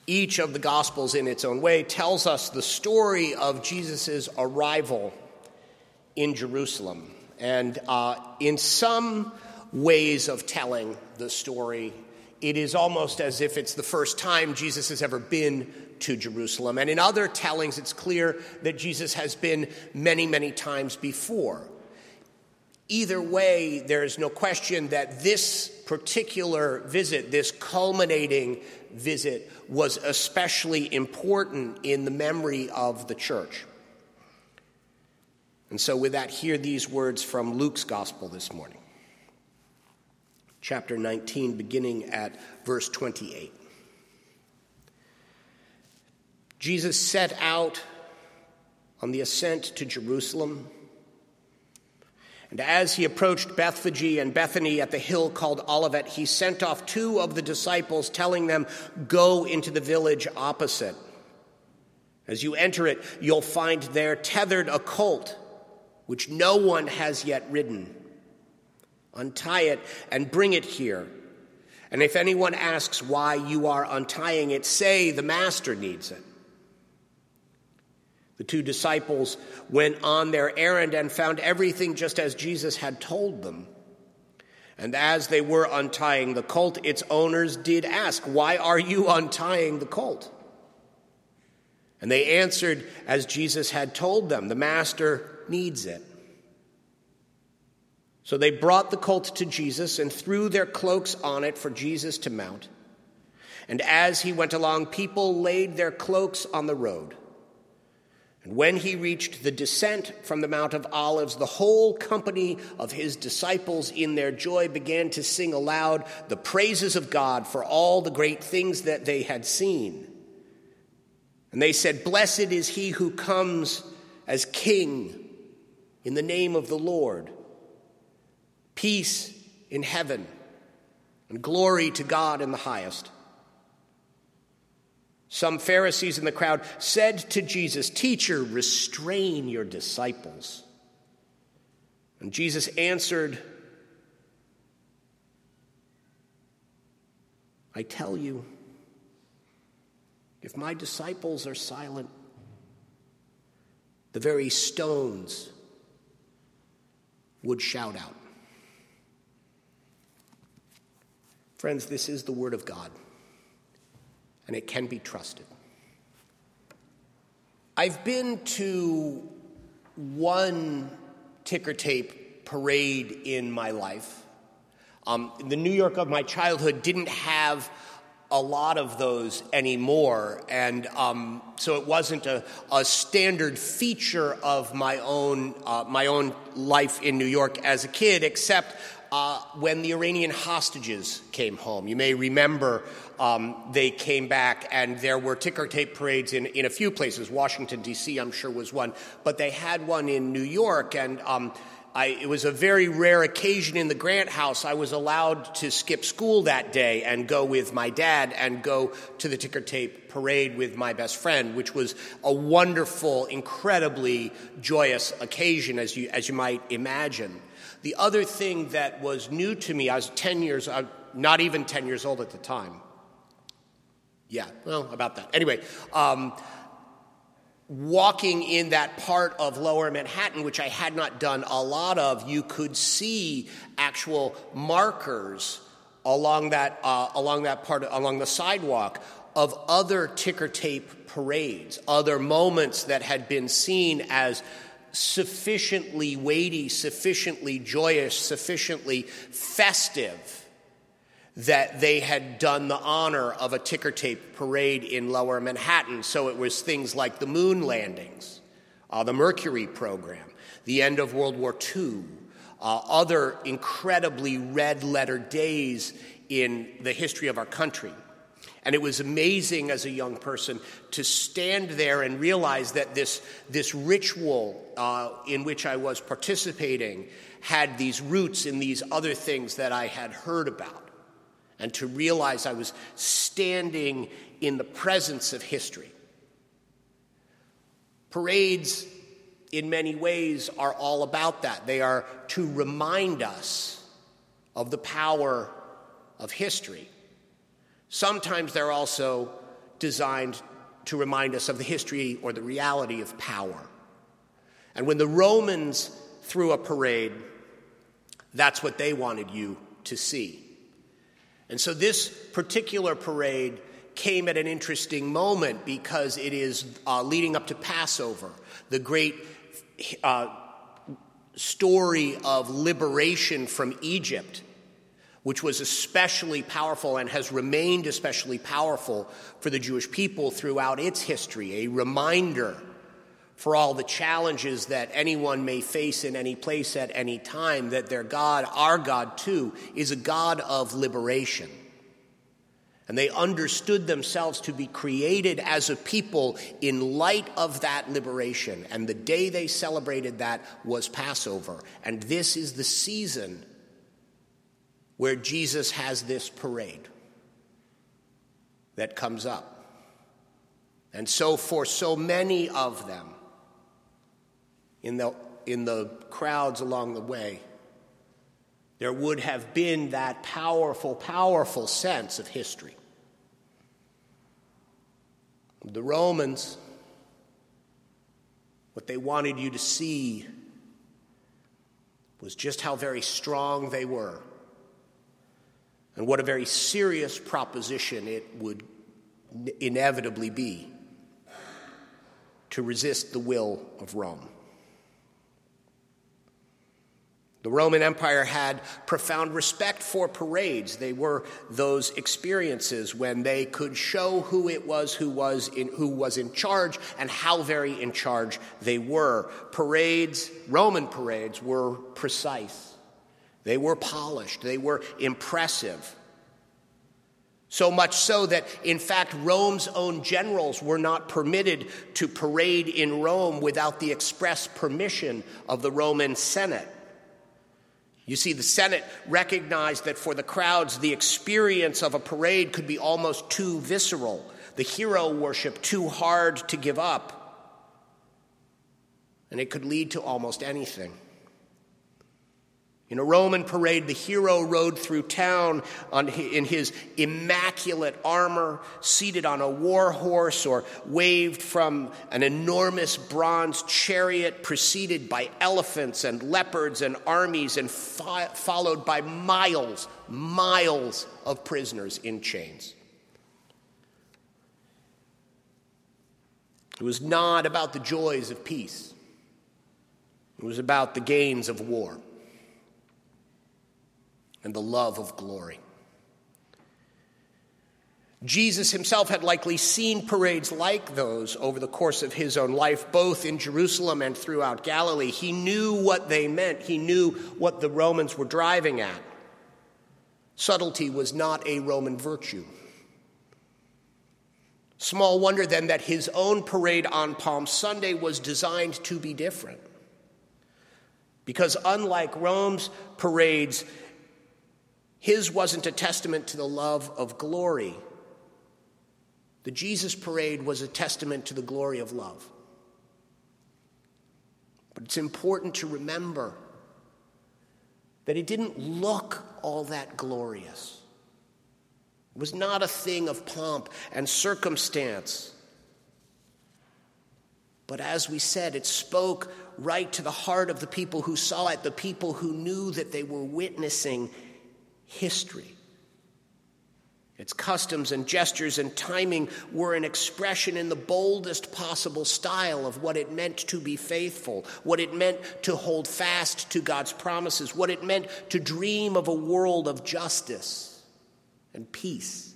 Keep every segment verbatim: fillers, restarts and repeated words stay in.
Each of the Gospels in its own way tells us the story of Jesus' arrival in Jerusalem. And uh, in some ways of telling the story, it is almost as if it's the first time Jesus has ever been to Jerusalem. And in other tellings, it's clear that Jesus has been many, many times before. Either way, there is no question that this particular visit, this culminating visit, was especially important in the memory of the church. And so with that, hear these words from Luke's gospel this morning. Chapter nineteen, beginning at verse twenty-eight. Jesus set out on the ascent to Jerusalem. And as he approached Bethphage and Bethany at the hill called Olivet, he sent off two of the disciples, telling them, "Go into the village opposite. As you enter it, you'll find there tethered a colt, which no one has yet ridden. Untie it and bring it here. And if anyone asks why you are untying it, say the master needs it." The two disciples went on their errand and found everything just as Jesus had told them. And as they were untying the colt, its owners did ask, "Why are you untying the colt?" And they answered as Jesus had told them, "The master needs it." So they brought the colt to Jesus and threw their cloaks on it for Jesus to mount. And as he went along, people laid their cloaks on the road. And when he reached the descent from the Mount of Olives, the whole company of his disciples in their joy began to sing aloud the praises of God for all the great things that they had seen. And they said, "Blessed is he who comes as King in the name of the Lord. Peace in heaven and glory to God in the highest." Some Pharisees in the crowd said to Jesus, "Teacher, restrain your disciples." And Jesus answered, "I tell you, if my disciples are silent, the very stones would shout out." Friends, this is the word of God, and it can be trusted. I've been to one ticker tape parade in my life. Um, the New York of my childhood didn't have a lot of those anymore, and um, so it wasn't a, a standard feature of my own uh, my own life in New York as a kid, except Uh, when the Iranian hostages came home. You may remember um, they came back, and there were ticker tape parades in, in a few places. Washington, D C, I'm sure, was one. But they had one in New York, and um, I, it was a very rare occasion in the Grant House. I was allowed to skip school that day and go with my dad and go to the ticker tape parade with my best friend, which was a wonderful, incredibly joyous occasion, as you as you might imagine. The other thing that was new to me, I was ten years, uh, not even ten years old at the time. Yeah, well, about that. Anyway, um, walking in that part of Lower Manhattan, which I had not done a lot of, you could see actual markers along that uh, along that part, along the sidewalk, of other ticker tape parades, other moments that had been seen as sufficiently weighty, sufficiently joyous, sufficiently festive that they had done the honor of a ticker tape parade in Lower Manhattan. So it was things like the moon landings, uh, the Mercury program, the end of World War Two, uh, other incredibly red-letter days in the history of our country. And it was amazing as a young person to stand there and realize that this, this ritual uh, in which I was participating had these roots in these other things that I had heard about. And to realize I was standing in the presence of history. Parades, in many ways, are all about that. They are to remind us of the power of history. Sometimes they're also designed to remind us of the history or the reality of power. And when the Romans threw a parade, that's what they wanted you to see. And so this particular parade came at an interesting moment because it is uh, leading up to Passover, the great uh, story of liberation from Egypt, which was especially powerful and has remained especially powerful for the Jewish people throughout its history, a reminder for all the challenges that anyone may face in any place at any time, that their God, our God too, is a God of liberation. And they understood themselves to be created as a people in light of that liberation. And the day they celebrated that was Passover. And this is the season where Jesus has this parade that comes up. And so for so many of them, in the, in the crowds along the way, there would have been that powerful, powerful sense of history. The Romans, what they wanted you to see was just how very strong they were and what a very serious proposition it would inevitably be to resist the will of Rome. The Roman Empire had profound respect for parades. They were those experiences when they could show who it was who was in, who was in charge and how very in charge they were. Parades, Roman parades, were precise. They were polished. They were impressive. So much so that, in fact, Rome's own generals were not permitted to parade in Rome without the express permission of the Roman Senate. You see, the Senate recognized that for the crowds, the experience of a parade could be almost too visceral, the hero worship too hard to give up, and it could lead to almost anything. In a Roman parade, the hero rode through town on, in his immaculate armor, seated on a war horse, or waved from an enormous bronze chariot, preceded by elephants and leopards and armies, and fo- followed by miles, miles of prisoners in chains. It was not about the joys of peace. It was about the gains of war and the love of glory. Jesus himself had likely seen parades like those over the course of his own life, both in Jerusalem and throughout Galilee. He knew what they meant. He knew what the Romans were driving at. Subtlety was not a Roman virtue. Small wonder then that his own parade on Palm Sunday was designed to be different. Because unlike Rome's parades, his wasn't a testament to the love of glory. The Jesus parade was a testament to the glory of love. But it's important to remember that it didn't look all that glorious. It was not a thing of pomp and circumstance. But as we said, it spoke right to the heart of the people who saw it, the people who knew that they were witnessing history. Its customs and gestures and timing were an expression in the boldest possible style of what it meant to be faithful, what it meant to hold fast to God's promises, what it meant to dream of a world of justice and peace.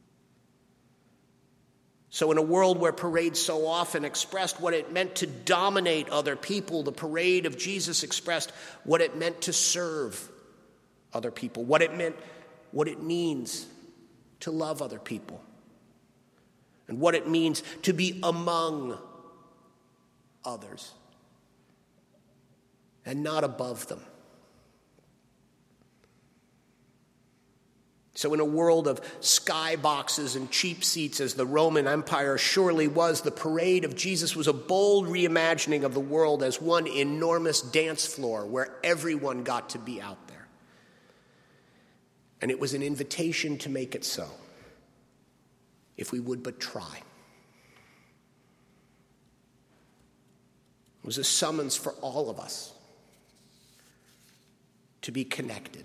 So in a world where parades so often expressed what it meant to dominate other people, the parade of Jesus expressed what it meant to serve other people, what it meant, what it means to love other people, and what it means to be among others and not above them. So in a world of skyboxes and cheap seats, as the Roman Empire surely was, the parade of Jesus was a bold reimagining of the world as one enormous dance floor where everyone got to be out there. And it was an invitation to make it so. if we would but try. It was a summons for all of us to be connected.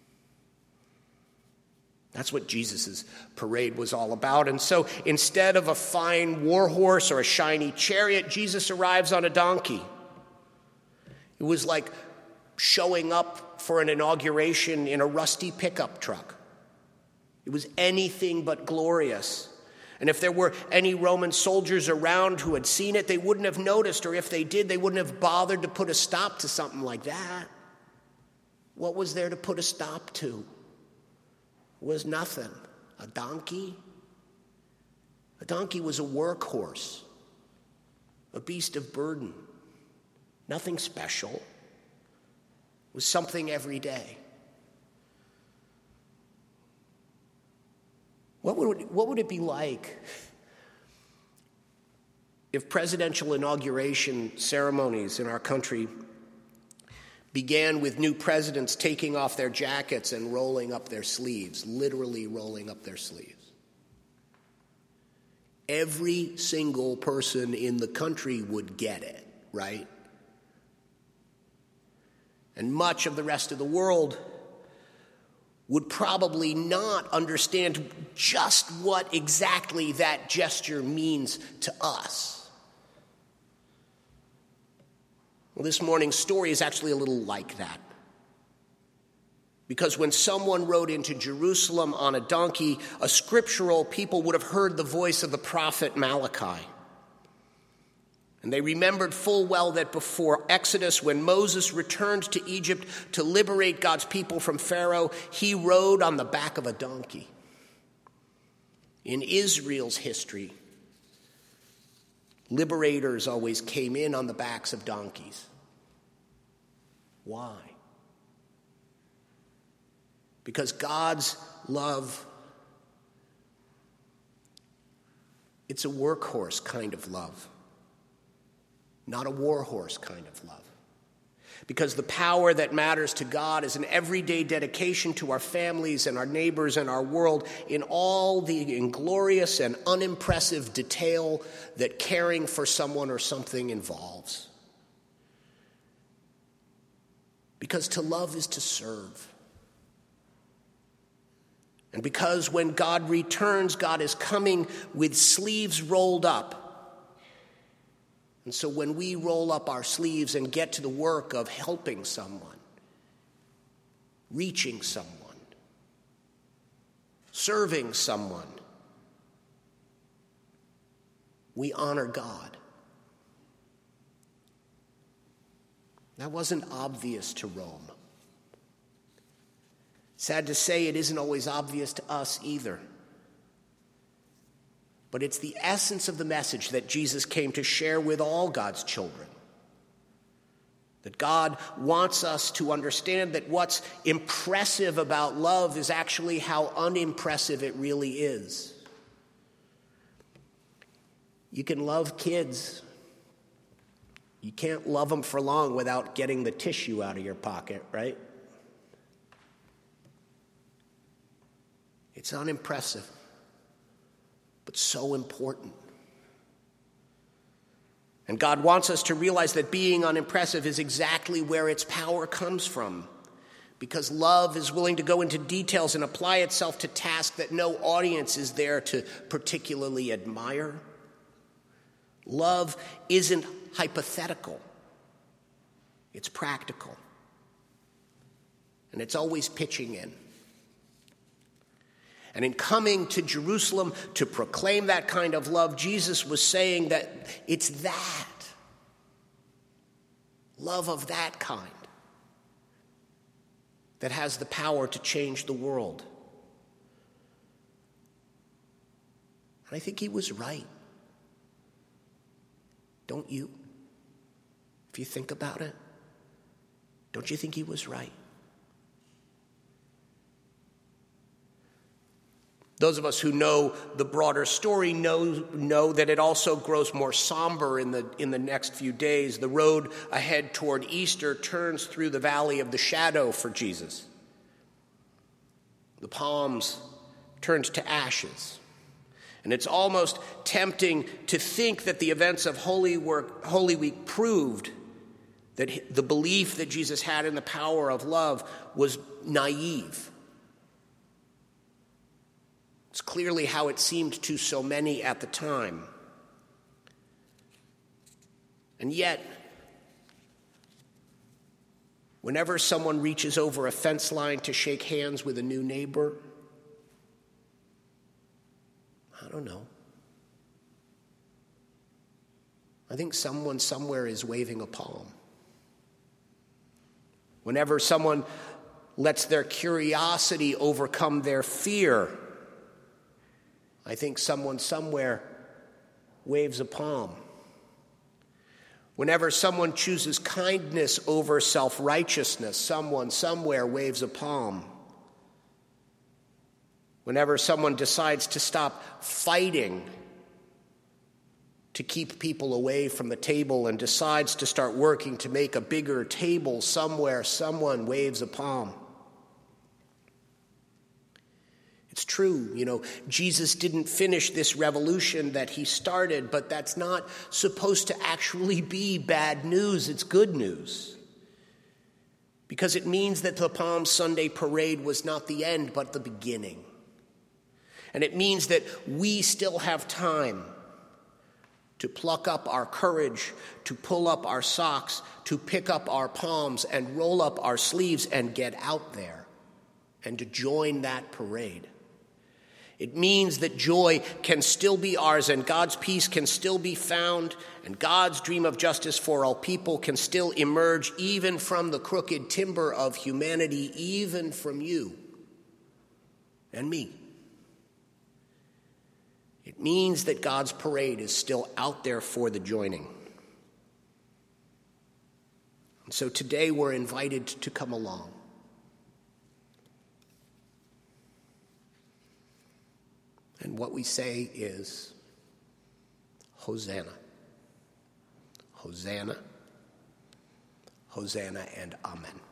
That's what Jesus' parade was all about. And so instead of a fine war horse or a shiny chariot, Jesus arrives on a donkey. It was like showing up for an inauguration in a rusty pickup truck. It was anything but glorious. And if there were any Roman soldiers around who had seen it, they wouldn't have noticed, or if they did, they wouldn't have bothered to put a stop to something like that. What was there to put a stop to? Was nothing. A donkey? A donkey was a workhorse, a beast of burden. Nothing special. It was something every day. What would it, what would it be like if presidential inauguration ceremonies in our country began with new presidents taking off their jackets and rolling up their sleeves, literally rolling up their sleeves? Every single person in the country would get it, right? And much of the rest of the world would probably not understand just what exactly that gesture means to us. Well, this morning's story is actually a little like that. Because when someone rode into Jerusalem on a donkey, a scriptural people would have heard the voice of the prophet Malachi. And they remembered full well that before Exodus, when Moses returned to Egypt to liberate God's people from Pharaoh, he rode on the back of a donkey. In Israel's history, liberators always came in on the backs of donkeys. Why? Because God's love, it's a workhorse kind of love, not a war horse kind of love. Because the power that matters to God is an everyday dedication to our families and our neighbors and our world in all the inglorious and unimpressive detail that caring for someone or something involves. Because to love is to serve. And because when God returns, God is coming with sleeves rolled up. And so when we roll up our sleeves and get to the work of helping someone, reaching someone, serving someone, we honor God. That wasn't obvious to Rome. Sad to say, it isn't always obvious to us either. But it's the essence of the message that Jesus came to share with all God's children. That God wants us to understand that what's impressive about love is actually how unimpressive it really is. You can love kids. You can't love them for long without getting the tissue out of your pocket, right? It's unimpressive, but so important. And God wants us to realize that being unimpressive is exactly where its power comes from, because love is willing to go into details and apply itself to tasks that no audience is there to particularly admire. Love isn't hypothetical. It's practical. And it's always pitching in. And in coming to Jerusalem to proclaim that kind of love, Jesus was saying that it's that, love of that kind, that has the power to change the world. And I think he was right. Don't you? If you think about it, don't you think he was right? Those of us who know the broader story know, know that it also grows more somber in the, in the next few days. The road ahead toward Easter turns through the valley of the shadow for Jesus. The palms turned to ashes. And it's almost tempting to think that the events of Holy, Work, Holy Week proved that the belief that Jesus had in the power of love was naive. It's clearly how it seemed to so many at the time. And yet, whenever someone reaches over a fence line to shake hands with a new neighbor, I don't know. I think someone somewhere is waving a palm. Whenever someone lets their curiosity overcome their fear, I think someone somewhere waves a palm. Whenever someone chooses kindness over self-righteousness, someone somewhere waves a palm. Whenever someone decides to stop fighting to keep people away from the table and decides to start working to make a bigger table somewhere, someone waves a palm. It's true, you know, Jesus didn't finish this revolution that he started, but that's not supposed to actually be bad news. It's good news. Because it means that the Palm Sunday parade was not the end, but the beginning. And it means that we still have time to pluck up our courage, to pull up our socks, to pick up our palms and roll up our sleeves and get out there and to join that parade. It means that joy can still be ours and God's peace can still be found and God's dream of justice for all people can still emerge even from the crooked timber of humanity, even from you and me. It means that God's parade is still out there for the joining. And so today we're invited to come along. And what we say is, Hosanna. Hosanna. Hosanna and Amen.